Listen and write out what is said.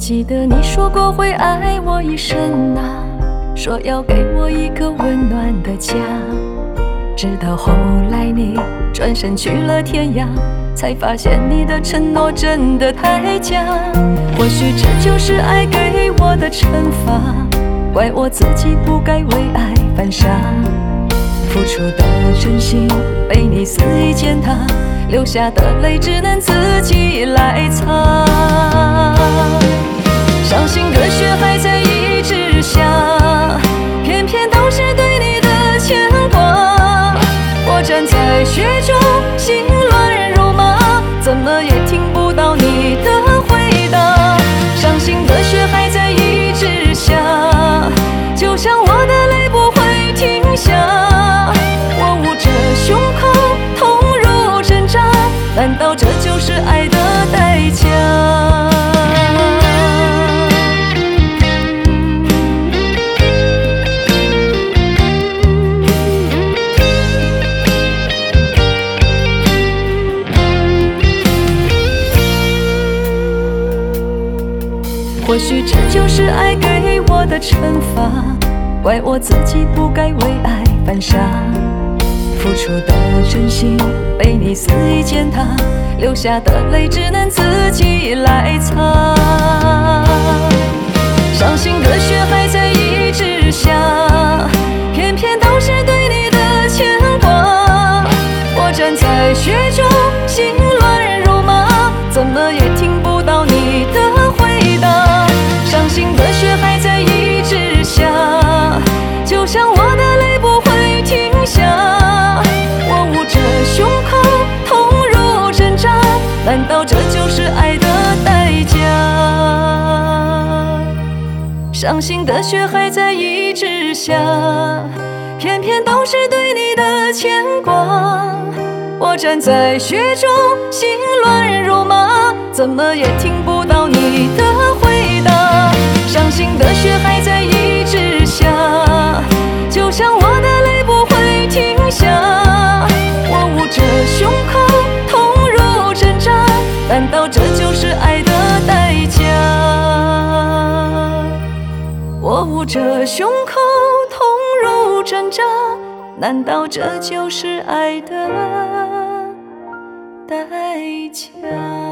记得你说过会爱我一生啊，说要给我一个温暖的家。直到后来你转身去了天涯，才发现你的承诺真的太假。或许这就是爱给我的惩罚，怪我自己不该为爱犯傻。付出的真心被你肆意践踏，流下的泪只能自己来擦。伤心的血还在一直下，偏偏都是对你的牵挂。我站在雪中，心乱如麻，怎么也听不到你的回答。伤心的雪还在一直下，就像我的泪不会停下。我捂着胸口，痛如针扎，难道这就是爱的代价？或许这就是爱给我的惩罚，怪我自己不该为爱犯傻。付出的真心被你肆意践踏，流下的泪只能自己来擦。伤心的雪还在一直下，偏偏都是对你的牵挂。我站在雪中，心乱如麻，怎么也听不到你的回答。伤心的雪还在一直下，就像我的泪不会停下。我捂着胸口，痛如针扎，难道这就是爱的代价？伤心的雪还在一直下，偏偏都是对你的牵挂。我站在雪中，心乱如麻，怎么也听不到你的回答。伤心的雪还在一直下，就像我的泪不会停下。我捂着胸口，痛如针扎，难道这就是爱的代价？我捂着胸口，痛如针扎，难道这就是爱的代价？